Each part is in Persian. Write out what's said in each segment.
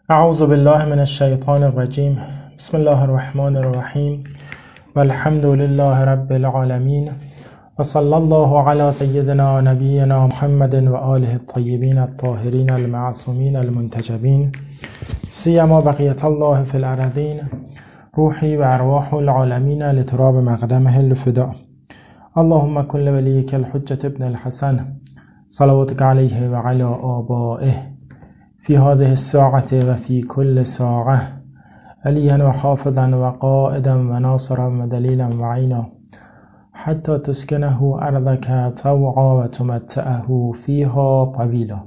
اعوذ بالله من الشیطان الرجیم. بسم الله الرحمن الرحیم والحمد لله رب العالمین و صلی الله علی سیدنا نبینا محمد و آله الطیبین الطاهرین المعصومین المنتجبین سیما بقیة الله فی الارضین روحی و ارواح العالمین لتراب مقدمه الفداء. اللهم کن لولیک الحجة ابن الحسن صلواتك علیه و علی آبائه في هذه الساعة وفي كل ساعة عليا وحافظا وقائدا وناصرا ودليلا وعينا حتى تسكنه أرضك طوعا وتمتعه فيها طويلا.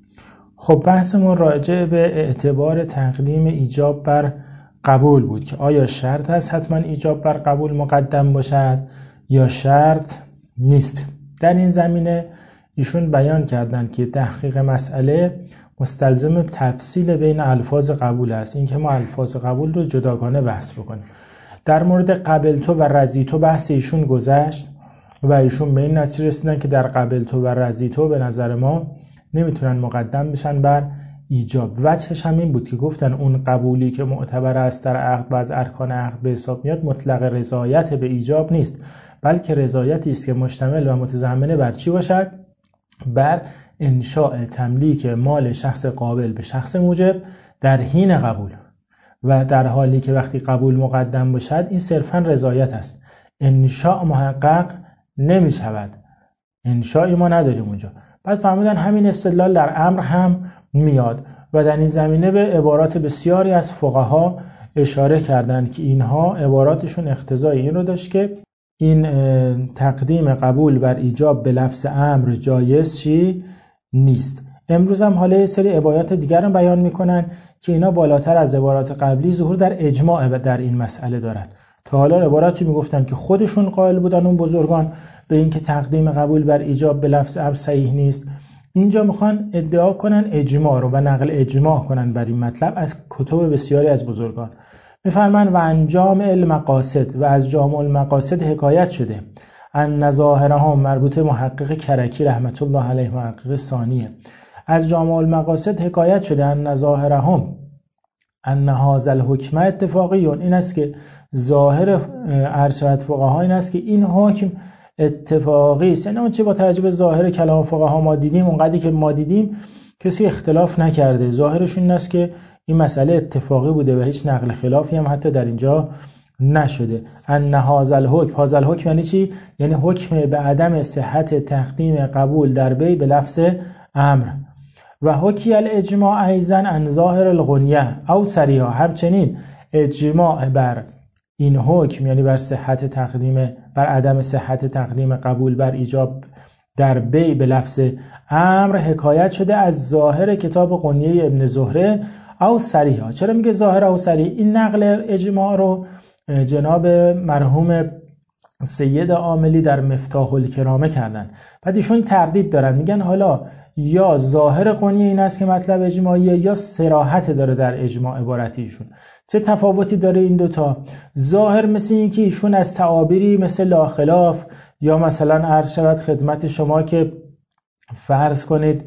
خب بحثمون راجع به اعتبار تقدیم ایجاب بر قبول بود که آیا شرط است حتما ایجاب بر قبول مقدم باشد یا شرط نیست. در این زمینه ایشون بیان کردند که تحقیق مسئله مستلزم تفصیل بین الفاظ قبول است، اینکه ما الفاظ قبول رو جداگانه بحث بکنیم. در مورد قبلتو و رضیتو بحث ایشون گذشت و ایشون به این نتیجه رسیدن که در قبلتو و رضیتو به نظر ما نمیتونن مقدم بشن بر ایجاب. وجهش هم این بود که گفتن اون قبولی که معتبر است در عقد و از ارکان عقد به حساب میاد مطلق رضایت به ایجاب نیست، بلکه رضایتی است که مشتمل و متضمن بر چی باشد؟ بر انشاء تملیک مال شخص قابل به شخص موجب در حین قبول، و در حالی که وقتی قبول مقدم باشد این صرفا رضایت است، انشاء محقق نمی شود، انشاءی ما نداریم اونجا. بعد فرمودن همین استدلال در امر هم میاد و در این زمینه به عبارات بسیاری از فقها اشاره کردند که اینها عباراتشون اقتضای این رو داشت که این تقدیم قبول بر ایجاب به لفظ امر جایز چی نیست. امروز هم حالا یه سری عبارات دیگر هم بیان میکنن که اینا بالاتر از عبارات قبلی ظهور در اجماع در این مسئله دارن. تا حالا عباراتی میگفتن که خودشون قائل بودن اون بزرگان به این که تقدیم قبول بر ایجاب به لفظ امر صحیح نیست. اینجا میخوان ادعا کنن اجماع رو و نقل اجماع کنن بر این مطلب از کتب بسیاری از بزرگان. میفرمان و انجام المقاصد، و از جامع المقاصد حکایت شده ان ظاهرهم، مربوط محقق کرکی رحمت الله علیه محقق ثانیه، از جامع المقاصد حکایت شده ان ظاهرهم ان هذا الحکم اتفاقی، این است که ظاهر ارشد فقها این است که این حکم اتفاقی است. یعنی اون چه با توجه به ظاهر کلام فقها ما دیدیم، اونقدری که ما دیدیم کسی اختلاف نکرده، ظاهرشون این است که این مسئله اتفاقی بوده و هیچ نقل خلافی هم حتی در اینجا نشده. ان هذا الحکم، هذا الحکم یعنی چی؟ یعنی حکم به عدم صحت تقدیم قبول در بی به لفظ امر. و حکی الاجماع ایضا عن ظاهر الغنیه او صریحا، همچنین اجماع بر این حکم یعنی بر صحت تقدیم، بر عدم صحت تقدیم قبول بر ایجاب در بی به لفظ امر حکایت شده از ظاهر کتاب غنیه ابن زهره او صریحا. چرا میگه ظاهر او صریح؟ این نقل اجماع رو جناب مرحوم سید عاملی در مفتاح الکرامه کردن. بعد ایشون تردید دارن، میگن حالا یا ظاهر غنیه این است که مطلب اجماعیه یا صراحت داره در اجماع عبارتیشون. چه تفاوتی داره این دوتا؟ ظاهر مثل این که ایشون از تعابیری مثل لا خلاف یا مثلا عرض شود خدمت شما که فرض کنید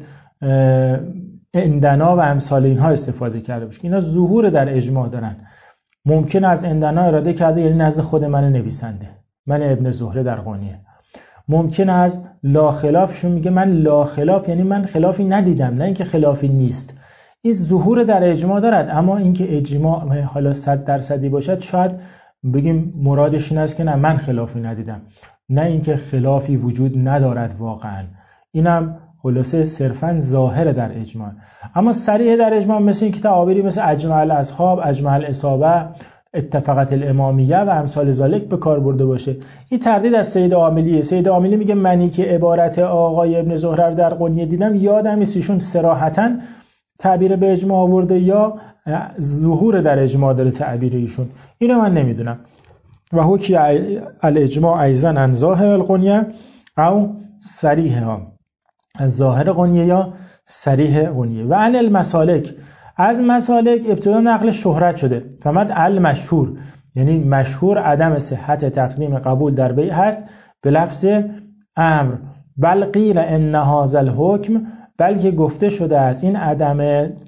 اندنا و امثال اینها استفاده کرده باشه. اینا ظهور در اجماع دارن. ممکن از اندنا اراده کرده یعنی نزد خود من نویسنده، من ابن زهره در غنیه. ممکن از لا خلافشون میگه من لا خلاف یعنی من خلافی ندیدم، نه اینکه خلافی نیست. این ظهور در اجماع دارد، اما اینکه اجماع حالا 100% باشد شاید بگیم مرادش این است که نه من خلافی ندیدم، نه اینکه خلافی وجود ندارد واقعا. اینم خلاصه صرفاً ظاهر در اجماع. اما صریح در اجماع مثل این که تعابیری مثل اجمع الاصحاب، اجمع الاصابه، اتفقت الامامیه و امثال ذالک به کار برده باشه. این تردید از سید عاملیه. سید عاملی میگه منی که عبارت آقای ابن زهره رو در غنیه دیدم یادم نیست ایشون صراحتاً تعبیر به اجماع آورده یا ظهور در اجماع داره تعبیر ایشون، اینو من نمیدونم. و حکی الاجماع ایضا عن ظاهر الغنیه او صریحها، از ظاهر غنیه یا صریح غنیه. و عن المسالک، از مسالک ابتدا نقل شهرت شده. فمد المشهور یعنی مشهور عدم صحت تقدیم قبول در بیع هست به لفظ امر. بل قیل ان هذا الحکم، بلکه گفته شده است این عدم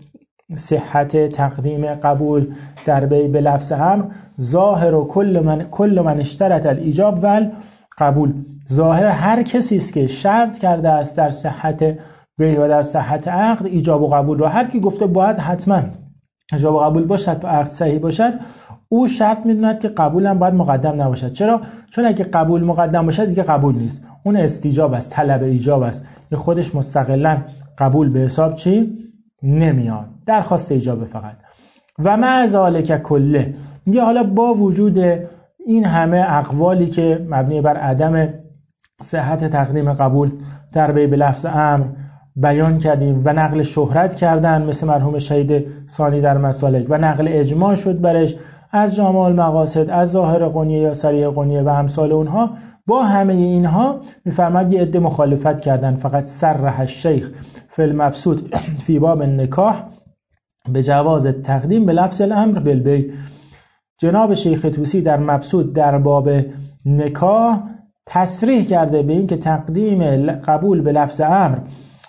صحت تقدیم قبول در بی به لفظ امر ظاهر و کل من اشترط الایجاب و قبول. ظاهر هر کسی است که شرط کرده است در صحت بی و در صحت عقد ایجاب و قبول رو، هر کی گفته باید حتما ایجاب و قبول باشد تا عقد صحیح باشد، او شرط میدوند که قبول هم باید مقدم نباشد. چرا؟ چون اگه قبول مقدم باشد دیگه قبول نیست، اون استیجاب است، طلب ایجاب است، این خودش مستقلا قبول به حساب چی نمیاد، درخواست ایجاب فقط. و مع ذالک کله، میگه حالا با وجود این همه اقوالی که مبنی بر عدم صحت تقدیم قبول در بی به لفظ امر بیان کردیم و نقل شهرت کردن مثل مرحوم شهید ثانی در مسالک و نقل اجماع شد برش از جامع المقاصد، از ظاهر قنیه یا صریح قنیه و امثال اونها، با همه اینها میفرماد یه عده مخالفت کردن. فقط صرح الشیخ فی المبسوط فی باب النکاح به جواز تقدیم به لفظ الامر بالبی. جناب شیخ طوسی در مبسوط در باب نکاح تصریح کرده به این که تقدیم قبول به لفظ امر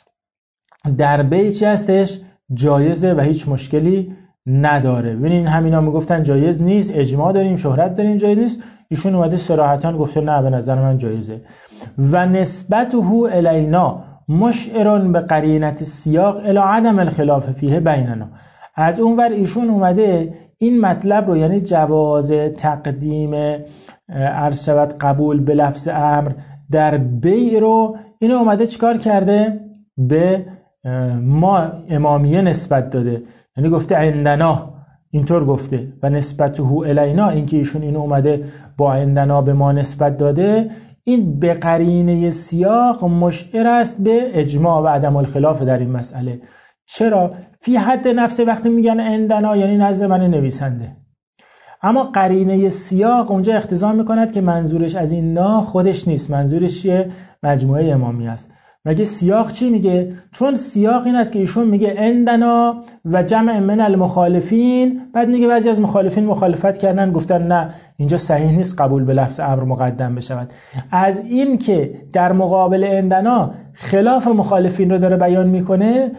در بی چی هستش؟ جایزه و هیچ مشکلی نداره. ببینین همینا میگفتن جایز نیست، اجماع داریم، شهرت داریم، جایز نیست، ایشون اومده صراحتاً گفته نه به نظر من جایزه. و نسبته الینا مشعر به قرینت السیاق الی عدم الخلاف فیه بیننا. از اون ور ایشون اومده این مطلب رو، یعنی جواز تقدیم عرض شود قبول به لفظ امر در بیع رو، اینو اومده چیکار کرده؟ به ما امامیه نسبت داده، یعنی گفته عندنا، اینطور گفته. و نسبته الینا، این که ایشون اینو اومده با عندنا به ما نسبت داده، این به قرینه سیاق مشعر است به اجماع و عدم الخلاف در این مسئله. چرا؟ فی حد نفس وقتی میگن عندنا یعنی نزد من نویسنده، اما قرینه سیاق اونجا اقتضا میکند که منظورش از این نا خودش نیست، منظورش یه مجموعه امامی است. مگه سیاق چی میگه؟ چون سیاق این است که ایشون میگه عندنا و جمع من المخالفین، بعد میگه بعضی از مخالفین مخالفت کردن گفتن نه اینجا صحیح نیست قبول به لفظ امر مقدم بشود. از این که در مقابل عندنا خلاف مخالفین رو داره بیان میکنه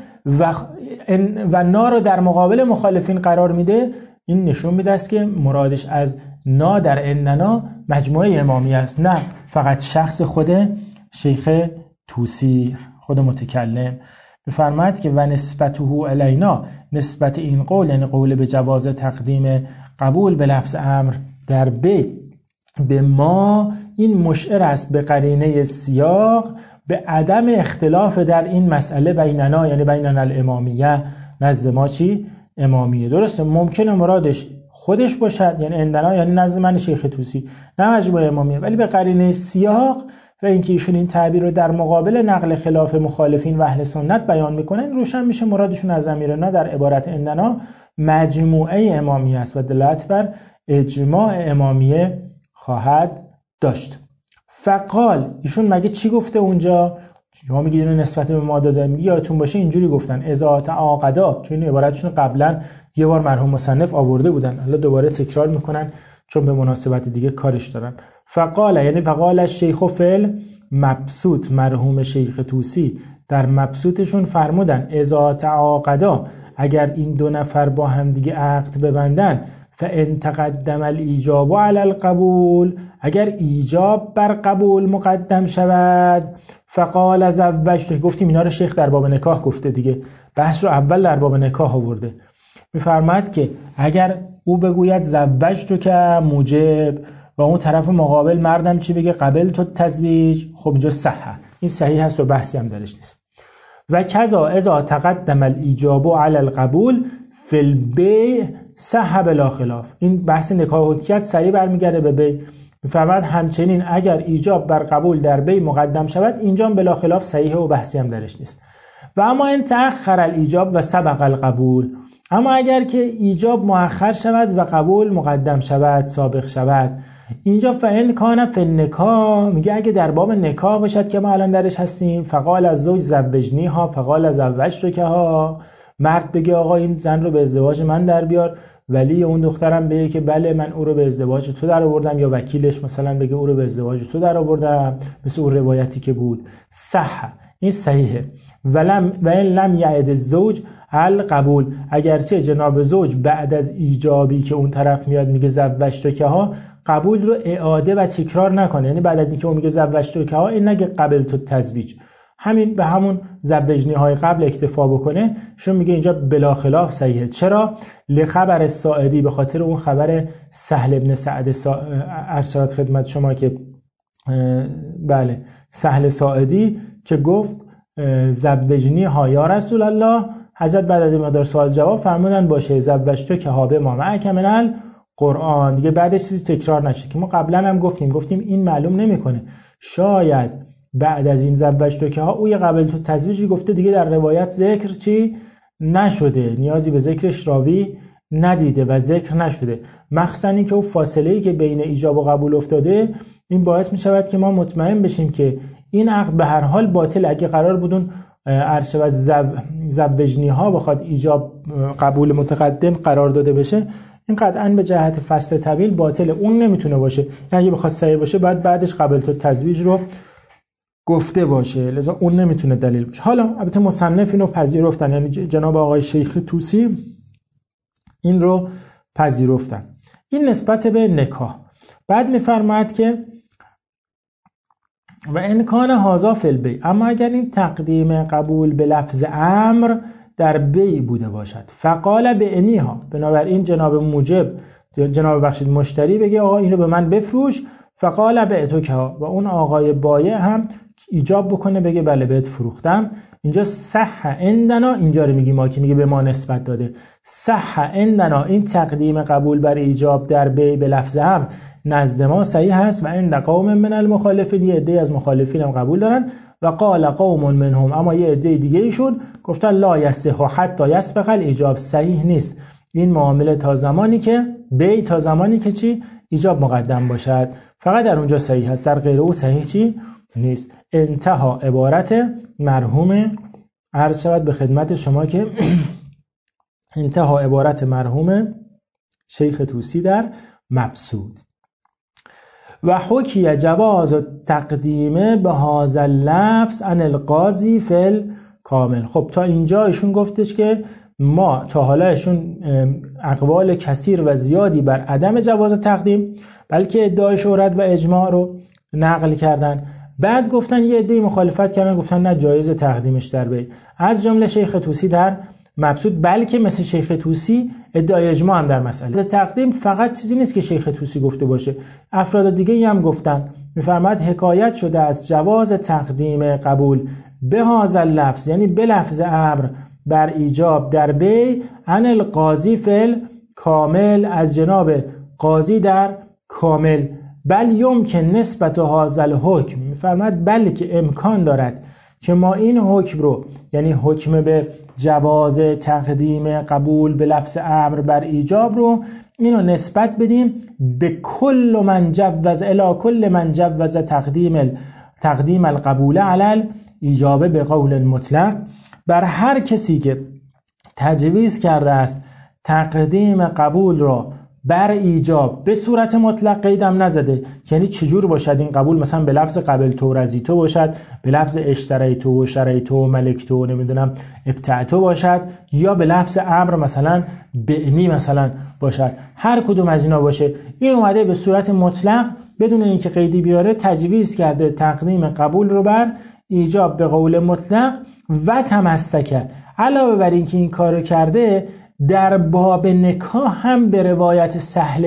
و نا رو در مقابل مخالفین قرار میده، این نشون میده است که مرادش از نا در عندنا مجموعه امامی است، نه فقط شخص خود شیخ طوسی، خود متکلم. بفرماید که و نسبته الینا، نسبت این قول یعنی قول به جواز تقدیم قبول به لفظ امر در به ما، این مشعر است به قرینه سیاق به عدم اختلاف در این مسئله بیننا، یعنی بیننا الامامیه، نزد ما چی؟ امامیه. درسته ممکنه مرادش خودش باشد، یعنی عندنا یعنی نزد من شیخ طوسی، نه مجموعه امامیه، ولی به قرینه سیاق و اینکه ایشون این تعبیر رو در مقابل نقل خلاف مخالفین و اهل سنت بیان میکنن، روشن میشه مرادشون از امیرنا در عبارت عندنا مجموعه امامیه است و دلالت بر اجماع امامیه خواهد داشت. فقال، ایشون مگه چی گفته اونجا؟ شما میگید اینو نسبت به ما داده، میگی یادتون باشه اینجوری گفتن اذا تعاقدا، چون این عبارتشون قبلا یه بار مرحوم مصنف آورده بودن، حالا دوباره تکرار میکنن چون به مناسبت دیگه کارش دارن. فقال یعنی فقال الشیخ فل مبسوط، مرحوم شیخ طوسی در مبسوطشون فرمودن اذا تعاقدا، اگر این دو نفر با هم دیگه عقد ببندن، فان تقدم الایجاب علی القبول، اگر ایجاب بر قبول مقدم شود، فقال زوجت، گفتیم اینا رو شیخ در باب نکاح گفته دیگه، بحث رو اول در باب نکاح آورده، میفرماید که اگر او بگوید زوجت که موجب و اون طرف مقابل مردم چی بگه قبل تو تزویج، خب اینجا صحه، این صحیح هست و بحثی هم درش نیست. و کذا اذا تقدم الایجاب علی القبول فی البیع صح بلا خلاف، این بحث نکاح و حکیت سریع برمیگرده به بیع. میفرماید همچنین اگر ایجاب بر قبول در بیع مقدم شود، اینجا بلا خلاف صحیحه و بحثی هم درش نیست. و اما ان تأخر الایجاب و سبق القبول، اما اگر که ایجاب مؤخر شود و قبول مقدم شود، سابق شود، اینجا فإن کان فی النکاح، میگه اگه در باب نکاح باشد که ما الان درش هستیم، فقال از زوج زوجنی ها فقال زوجت که ها، مرد بگه آقا این زن رو به ازدواج من در بیار، ولی اون دخترم بگه که بله من او رو به ازدواج تو در آوردم، یا وکیلش مثلا بگه او رو به ازدواج تو در آوردم، مثل اون روایتی که بود، صح، این صحیحه. و ان لم یعد الزوج، القبول. اگرچه جناب زوج بعد از ایجابی که اون طرف میاد میگه زوجتکها، قبول رو اعاده و تکرار نکنه. یعنی بعد از اینکه اون میگه زوجتکها، این نگه قبلت التزویج، همین به همون زوجنی های قبل اکتفا بکنه. شون میگه اینجا بلا خلاف صحیحه. چرا؟ لخبر الساعدی، به خاطر اون خبر سهل ابن سعد ارشاد خدمت شما که بله سهل ساعدی که گفت زوجنی ها یا رسول الله. حضرت بعد از این مقدار سوال جواب فرمودن باشه زوجتکها بما معک من القرآن. دیگه بعدش چیزی تکرار نشه که ما قبلا هم گفتیم این معلوم نمیکنه. شاید بعد از این زوجتکها او یه قبل تو تزویجی گفته دیگه در روایت ذکر چی نشده، نیازی به ذکرش راوی ندیده و ذکر نشده. مخصوصا این که اون فاصله‌ای که بین ایجاب و قبول افتاده، این باعث می شود که ما مطمئن بشیم که این عقد به هر حال باطل. اگه قرار بودون ارشد زوجنی ها بخواد ایجاب قبول متقدم قرار داده بشه، این قطعاً به جهت فصل طویل باطل. اون نمیتونه باشه. یعنی اگه بخواد صحیح باشه بعد بعدش قبل تو تزویج رو گفته باشه، لذا اون نمیتونه دلیل باشه. حالا البته مصنف اینو پذیرفتن، یعنی جناب آقای شیخ طوسی این رو پذیرفتن. این نسبت به نکاح. بعد میفرماید که و امکان هازا فی البیع، اما اگر این تقدیم قبول به لفظ امر در بیع بوده باشد، فقال بعنیها، بنابراین جناب موجب مشتری بگه آقا اینو به من بفروش، فقال بعتکها، و اون آقای بایع هم ایجاب بکنه بگه بله بهت فروختم. اینجا صح عندنا، اینجا رو میگی ما که میگه به ما نسبت داده، صح عندنا، این تقدیم قبول بر ایجاب در بیع به لفظ امر نزد ما صحیح هست. و عند قوم من المخالفین، یه عده از مخالفین هم قبول دارن. و قال قوم منهم، اما یه عده دیگه ایشون گفتن لا یصح حتی یسبق الایجاب، صحیح نیست این معامله تا زمانی که بیع، تا زمانی که چی ایجاب مقدم باشد، فقط در اونجا صحیح هست، در غیر او صحیح چی نیست. انتها عبارت مرحوم، عرض شود به خدمت شما که انتها عبارت مرحوم شیخ طوسی در مبسوط. و حکی جواز تقدیم به هذا اللفظ عن القاضی فی الکامل. خب تا اینجا ایشون گفتش که ما تا حالا ایشون اقوال کثیر و زیادی بر عدم جواز تقدیم، بلکه ادعای شهرت و اجماع رو نقل کردن. بعد گفتن یه عده مخالفت کردن، گفتن نه جایز تقدیمش در بیع، از جمله شیخ طوسی در مبسوط، بلکه مثل شیخ طوسی ادعای اجماع هم در مسئله تقدیم فقط چیزی نیست که شیخ طوسی گفته باشه، افراد دیگه هم گفتن. میفرماید حکایت شده از جواز تقدیم قبول به هذا اللفظ، یعنی به لفظ امر بر ایجاب در بیع، عن القاضی فی الکامل، از جناب قاضی در کامل. بل یمکن نسبت هذا الحکم، میفرماید بلکه امکان دارد که ما این حکم رو، یعنی حکم به جواز تقدیم قبول به لفظ امر بر ایجاب رو، اینو نسبت بدیم به کل من جوز الی کل من جوز تقدیم القبول علی ایجاب به قول مطلق، بر هر کسی که تجویز کرده است تقدیم قبول را بر ایجاب به صورت مطلق، قیدم نزده، یعنی چجور باشد این قبول، مثلا به لفظ قبل تو رضیتو باشد، به لفظ اشتریتو و شریتو و ملکتو نمیدونم ابتعتو باشد، یا به لفظ امر مثلا بعنی مثلا باشد، هر کدوم از اینا باشه. این اومده به صورت مطلق بدون اینکه قیدی بیاره تجویز کرده تقدیم قبول رو بر ایجاب به قول مطلق و تمسکه. علاوه بر اینکه این کارو کرده، در باب نکاح هم به روایت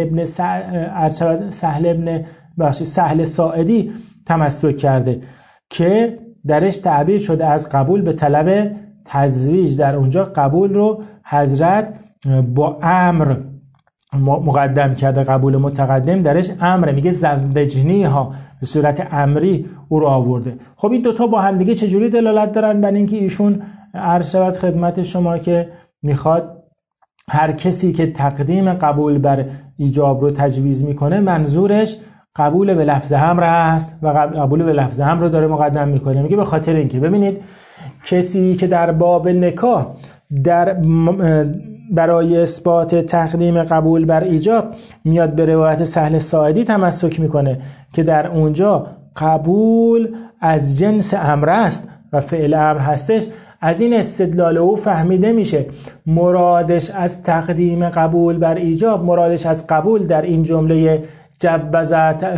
سهل ساعدی تمسک کرده که درش تعبیر شده از قبول به طلب تزویج. در اونجا قبول رو حضرت با امر مقدم کرده، قبول متقدم درش امر، میگه زوجنی ها، به صورت امری او رو آورده. خب این دوتا با هم دیگه چجوری دلالت دارن بر اینکه ایشون عرض شود خدمت شما که میخواد هر کسی که تقدیم قبول بر ایجاب رو تجویز میکنه منظورش قبول به لفظ امر است و قبول به لفظ امر رو داره مقدم میکنه. میگه به خاطر اینکه ببینید کسی که در باب نکاح برای اثبات تقدیم قبول بر ایجاب میاد به روایت سهل ساعدی تمسک میکنه که در اونجا قبول از جنس امر است و فعل امر هستش، از این استدلال او فهمیده میشه مرادش از تقدیم قبول بر ایجاب، مرادش از قبول در این جمله جوز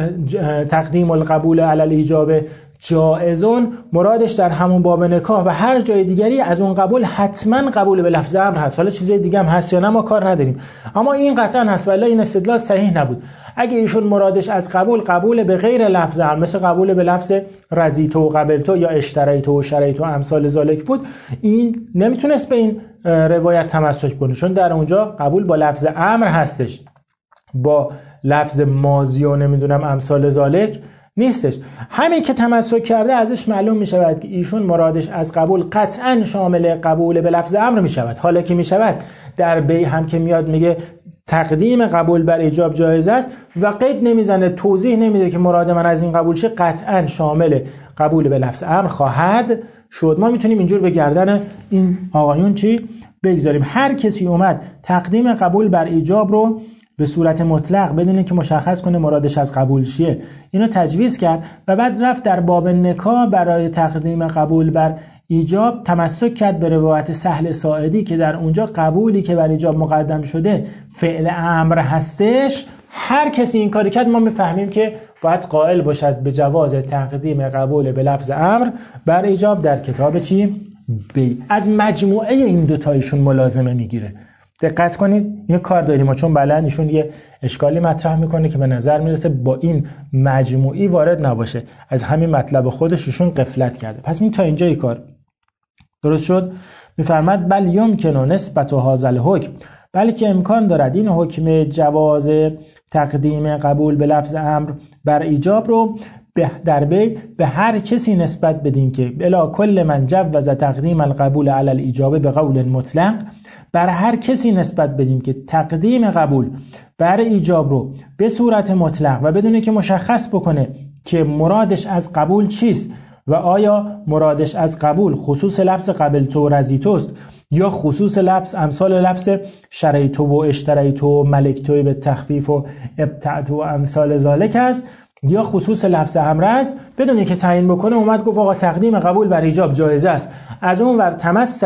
تقدیم القبول علی الایجاب جائزون، مرادش در همون باب نکاح و هر جای دیگری از اون قبول حتما قبول به لفظ امر هست. حالا چیزای دیگه هم هست یا نه ما کار نداریم، اما این قطعا هست، ولی این استدلال صحیح نبود. اگه ایشون مرادش از قبول به غیر لفظ امر، مثل قبول به لفظ رضیت و قبلت یا اشتریت و شریت و امثال ذالک بود، این نمیتونست به این روایت تمسک کنه، چون در اونجا قبول با لفظ امر هستش، با لفظ ماضی و نمیدونم امثال ذالک نیستش. همین که تمسک کرده ازش معلوم می شود که ایشون مرادش از قبول قطعا شامل قبول به لفظ امر می شود. حالا که می شود در بی هم که میاد میگه تقدیم قبول بر ایجاب جایز است و قید نمیزنه، توضیح نمیده که مراد من از این قبول شه، قطعا شامل قبول به لفظ امر خواهد شد. ما میتونیم اینجور به گردن این آقایون چی بگذاریم؟ هر کسی اومد تقدیم قبول بر ایجاب رو به صورت مطلق بدونه که مشخص کنه مرادش از قبول چیه، اینو تجویز کرد و بعد رفت در باب نکاح برای تقدیم قبول بر ایجاب تمسک کرد به روایت سهل ساعدی که در اونجا قبولی که بر ایجاب مقدم شده فعل امر هستش. هر کسی این کاری کرد ما میفهمیم که باید قائل باشد به جواز تقدیم قبول به لفظ امر بر ایجاب در کتاب چی؟ بی. از مجموعه این دوتایشون ملازمه میگیره. دقت کنید اینو کار داریم ما، چون بلند ایشون یه اشکالی مطرح میکنه که به نظر میرسه با این مجموعی وارد نباشه، از همین مطلب خودش ایشون غفلت کرده. پس این تا اینجای کار درست شد. میفرماد بل یمکن نسبت هذا الحکم، بلکه امکان دارد این حکم جواز تقدیم قبول به لفظ امر بر ایجاب رو در بی به هر کسی نسبت بدیم که الا کل من جوز تقدیم القبول علی الایجاب به قول مطلق، بر هر کسی نسبت بدیم که تقدیم قبول بر ایجاب رو به صورت مطلق و بدونه که مشخص بکنه که مرادش از قبول چیست و آیا مرادش از قبول خصوص لفظ قبلت و رضیتوست یا خصوص لفظ امثال لفظ شریت و اشتریت و ملکت به تخفیف و ابتعت و امثال ذالک است یا خصوص لفظ امر است، بدون که تعیین بکنه اومد گفت آقا تقدیم قبول بر ایجاب جایز است. از اون ور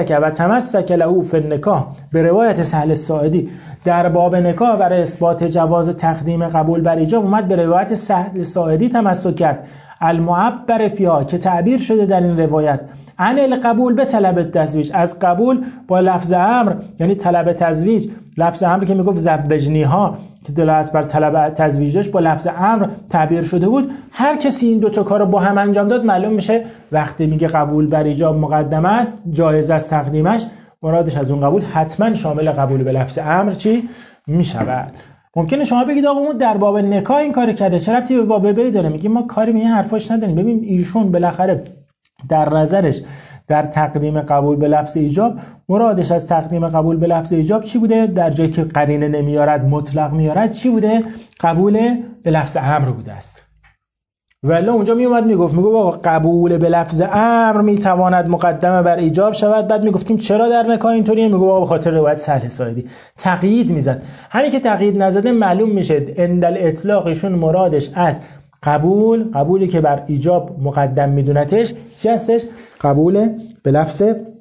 تمسک له فی النکاح به روایت سهل الساعدی در باب نکاح برای اثبات جواز تقدیم قبول بر ایجاب اومد به روایت سهل الساعدی تمسک کرد المعبر فیها که تعبیر شده در این روایت عن القبول به طلب تزویج، از قبول با لفظ امر یعنی طلب تزویج. لفظ امر که میگفت زبجنیها که دلالت بر طلب تزویج داشت با لفظ امر تعبیر شده بود. هر کسی این دوتا کار رو با هم انجام داد معلوم میشه وقتی میگه قبول بر ایجاب مقدم است جایز است تقدیمش، مرادش از اون قبول حتما شامل قبول به لفظ امر چی میشود. ممکنه شما بگید آقا اون در باب نکاح این کار کرده، چه ربطی به باب بی داره؟ میگیم ما کاری به این حرفاش نداریم. ببین ایشون بالاخره در نظرش در تقدیم قبول به لفظ ایجاب مرادش از تقدیم قبول به لفظ ایجاب چی بوده؟ در جایی که قرینه نمیارد مطلق میارد چی بوده؟ قبول به لفظ امر بوده است. ولی اونجا میومد میگفت آقا قبول به لفظ امر میتواند مقدمه بر ایجاب شود. بعد میگفتیم چرا در نکاح اینطوریه؟ میگفت آقا به خاطر روایت سهل ساعدی. تقیید میزد. همین که تقیید نزده معلوم میشه اندل اطلاقشون مرادش از قبولی که بر ایجاب مقدم میدونتش چی هستش؟ قبول به لفظ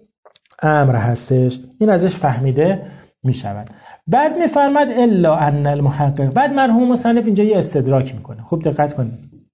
امر هستش. این ازش فهمیده میشود. بعد میفرماد الا ان المحقق، بعد مرحوم مصنف اینجا یه استدراک میکنه. خوب دقت کنید.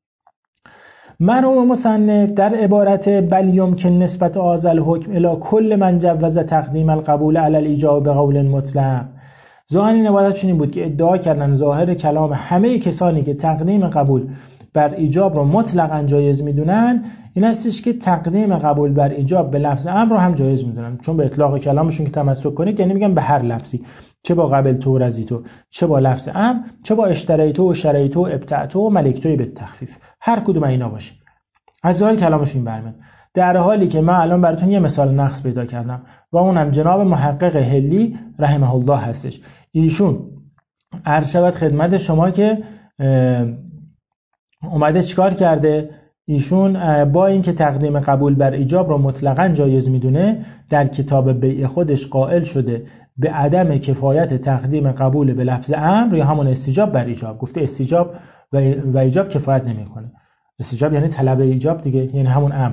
مرحوم مصنف در عبارت بل یمکن نسبت هذا الحکم الی کل من جوز تقدیم القبول علی الایجاب به قول مطلق، ظاهر این عبارتشون این بود که ادعا کردن ظاهر کلام همه کسانی که تقدیم قبول بر ایجاب رو مطلقاً جایز میدونن این هستش که تقدیم قبول بر ایجاب به لفظ امر رو هم جایز میدونن، چون به اطلاق کلامشون که تمسک کنید یعنی میگن به هر لفظی، چه با قبلت و رضیت، چه با لفظ امر، چه با اشتریت و شریت و ابتعت و ملکت به تخفیف، هر کدوم اینا باشه. از ظاهر کلامشون این برمیاد. در حالی که من الان براتون یه مثال نقص پیدا کردم و اونم جناب محقق هلی رحمه الله هستش. ایشون عرض شود خدمت شما که اومده چیکار کرده؟ ایشون با اینکه تقدیم قبول بر ایجاب رو مطلقاً جایز میدونه در کتاب بیع خودش قائل شده به عدم کفایت تقدیم قبول به لفظ امر یا همون استیجاب بر ایجاب. گفته استیجاب و ایجاب کفایت نمیکنه. استیجاب یعنی طلب ایجاب دیگه، یعنی همون امر.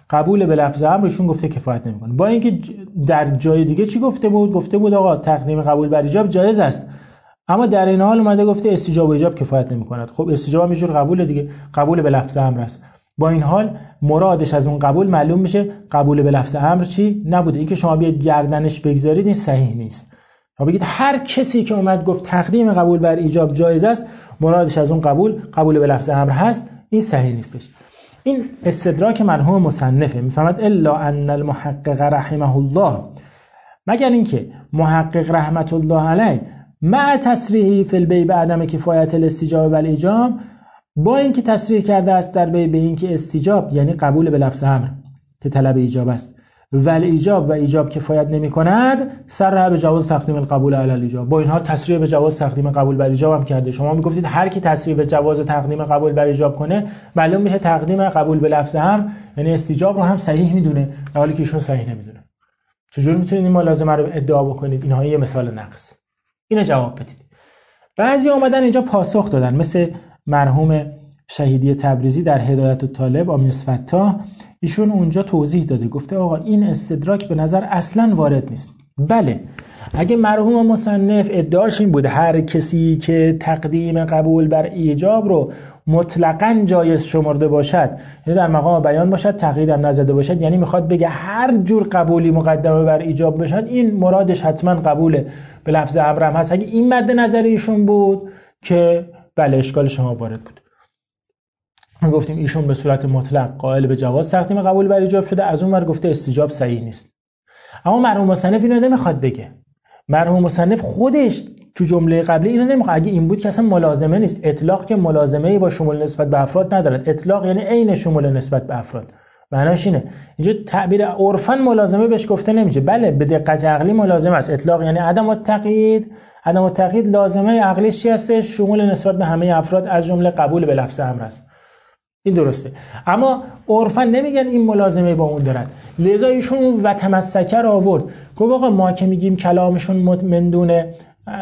قبول به لفظ امرشون گفته کفایت نمیکنه. با اینکه در جای دیگه چی گفته بود آقا تقدیم قبول بر ایجاب جایز است، اما در این حال اومده گفته استجاب و ایجاب کفایت نمیکند. خب استجاب هم یه جور قبول دیگه، قبول به لفظ امر است. با این حال مرادش از اون قبول معلوم میشه قبول به لفظ امر چی نبوده. این که شما بیاید گردنش بگذارید این صحیح نیست. شما بگید هر کسی که اومد گفت تقدیم قبول بر ایجاب جایز است، مرادش از اون قبول به لفظ امر هست، این صحیح نیستش. این استدراک مرحوم مصنفه. میفهمد الا ان المحقق رحمه الله، مگر اینکه محقق رحمت الله علیه مع تصریحی فی البیع بعدم کفایت الاستجاب و الایجاب، با اینکه تصریح کرده است در بیع به اینکه استجاب یعنی قبول به لفظ امر که طلب ایجاب است و الایجاب و ایجاب کفایت نمی کند، صرح به جواز تقدیم القبول علی الایجاب. با این حال تصریح به جواز تقدیم قبول بر ایجاب هم کرده. شما میگفتید هر کی تصریح به جواز تقدیم قبول بر ایجاب کنه معلوم میشه تقدیم قبول به لفظ امر یعنی استجاب رو هم صحیح میدونه، در حالی که ایشون صحیح نمیدونه. چجور میتونید این ملازمه رو ادعا بکنید؟ اینها یه مثال نقص. اینو جواب بدید. بعضی اومدن اینجا پاسخ دادن، مثل مرحوم شهیدی تبریزی در هدایت الطالب آمیس فتاح. ایشون اونجا توضیح داده، گفته آقا این استدراک به نظر اصلا وارد نیست. بله، اگه مرحوم مصنف ادعاش این بوده هر کسی که تقدیم قبول بر ایجاب رو مطلقاً جایز شمرده باشد، یعنی در مقام بیان باشد، تقیید هم نزده باشد، یعنی میخواد بگه هر جور قبولی مقدمه بر ایجاب باشد، این مرادش حتما قبول به لفظ امر هم هست. اگه این مد نظر ایشون بود که بله اشکال شما وارد بود. ما گفتیم ایشون به صورت مطلق قائل به جواز تقدیم قبول بر ایجاب شده، از اون ور گفته استجاب صحیح نیست. اما مرحوم مصنف اینو نمیخواد بگه. مرحوم مصنف خودش تو جمله قبلی اینو نمیخواد. اگه این بود که اصلا ملازمه نیست. اطلاق که ملازمه‌ای با شمول نسبت به افراد ندارد. اطلاق یعنی عین شمول نسبت به افراد. معناش اینه. اینجا تعبیر عرفاً ملازمه بهش گفته نمیشه. بله به دقت عقلی ملازمه است. اطلاق یعنی عدم التقیید. عدم التقیید لازمه عقلیش چی هست؟ شمول نسبت به همه افراد از جمله قبول به لفظ امر است. این درسته، اما عرفاً نمیگن این ملازمه با اون دارد. لذا ایشون و تمسکه رو آورد. گفت آقا ما که میگیم کلامشون مندونه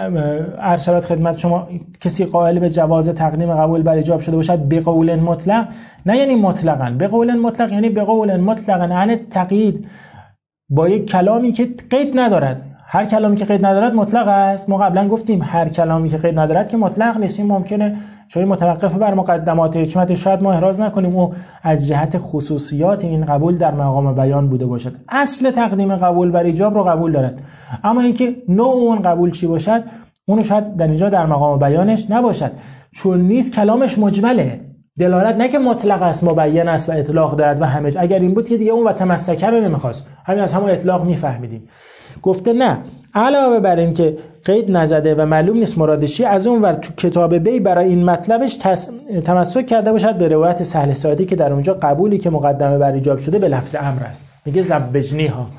ارشاد خدمت شما کسی قائل به جواز تقدیم قبول بر ایجاب شده باشد به قول مطلق، نه یعنی مطلقاً. به قول مطلق یعنی به قول مطلقاً عن تقیید، با یک کلامی که قید ندارد. هر کلامی که قید ندارد مطلق است. ما قبلا گفتیم هر کلامی که قید ندارد که مطلق نیست. این ممکنه چون متوقف بر مقدمات حکمت شاید ما احراز نکنیم او از جهت خصوصیات این قبول در مقام بیان بوده باشد. اصل تقدیم قبول بر ایجاب رو قبول دارد، اما اینکه نوع اون قبول چی باشد اونو شاید در اینجا در مقام بیانش نباشد، چون نیست کلامش مجمله، دلالت نه که مطلق است مبین است و اطلاق دارد و همه. اگر این بود که دیگه اون و تمسکه رو نمیخواست، همین از همون اطلاق میفهمیدیم. گفته نه، علاوه بر این که قید نزده و معلوم نیست مرادش چیه، از اون ور تو کتاب بی برای این مطلبش تمسک کرده باشد به روایت سهل ساعدی که در اونجا قبولی که مقدمه بر ایجاب شده به لفظ امر است. میگه زبجنی ها.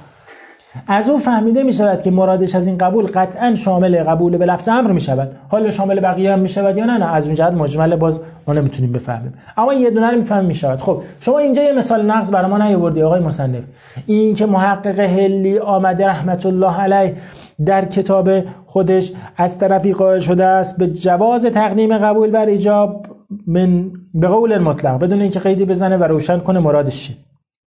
از اون فهمیده می شود که مرادش از این قبول قطعا شامل قبول به لفظ امر می شود. حالا شامل بقیه هم می شود یا نه از اون جهت مجمل باز ما نمیتونیم بفهمیم، اما یه دونه رو میفهمیم می شود. خب شما اینجا یه مثال نقض برای ما نیاوردی آقای مصنف. این که محقق هلی آمده رحمت الله علیه در کتاب خودش از طرفی قائل شده است به جواز تقدیم قبول بر ایجاب من به قول مطلق بدون اینکه قیدی بزنه و روشن کنه مرادش چیه.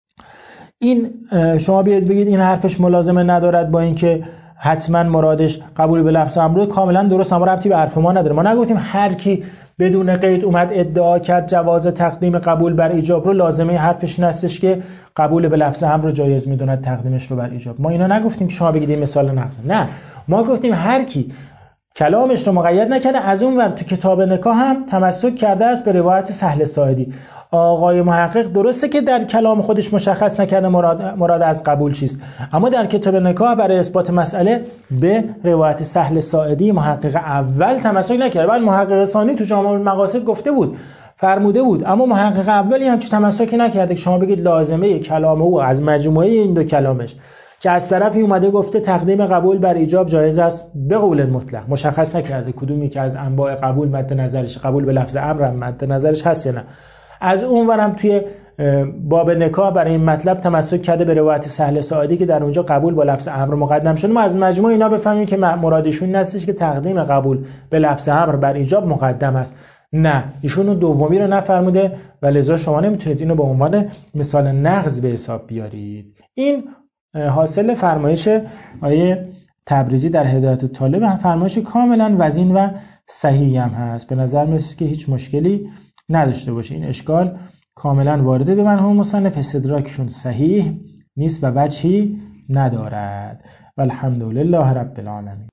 این شما بیاید بگید این حرفش ملازمه ندارد با اینکه حتما مرادش قبول به لفظ امر کاملا درست، اما ربطی به حرف ما نداره. ما نگفتیم هر کی بدون قید اومد ادعا کرد جواز تقدیم قبول بر ایجاب رو لازمه حرفش این هستش که قبول به لفظ امر رو جایز میدوند تقدیمش رو بر ایجاب. ما اینا نگفتیم که شما بگید این مثال نقض. نه، ما گفتیم هر کی کلامش رو مقید نکنه از اون ور تو کتاب نکاح هم تمسک کرده است به روایت سهل ساعدی. آقای محقق درسته که در کلام خودش مشخص نکرده مراد از قبول چیست، اما در کتاب نکاح برای اثبات مسئله به روایت سهل ساعدی محقق اول تمسک نکرده. بعد محقق ثانی تو جامع المقاصد گفته بود فرموده بود، اما محقق اولی هم چه تمسکی نکرده که شما بگید لازمه کلام او از مجموعه این دو کلامش که از طرفی اومده گفته تقدیم قبول بر ایجاب جایز است به قول مطلق، مشخص نکرده کدومی که از انواع قبول مد نظرش قبول به لفظ امر مد نظرش هست یا نه. از اونورم توی باب نکاح برای این مطلب تمسک کرده به روایت سهل ساعدی که در اونجا قبول با لفظ امر مقدم شده. ما از مجموع اینا بفهمیم که مرادشون نستش که تقدیم قبول به لفظ امر بر ایجاب مقدم است. نه، ایشون دومی رو نفرموده و لذا شما نمیتونید اینو به عنوان مثال نقض به حساب بیارید. این حاصل فرمایش آیه تبریزی در هدایت الطالب، فرمایش کاملا وزین و صحیحی هم هست. به نظر میاد که هیچ مشکلی نداشته باشه. این اشکال کاملا وارده به منهوم مصنف، استدراکشون صحیح نیست و وجهی ندارد. والحمدلله رب العالمین.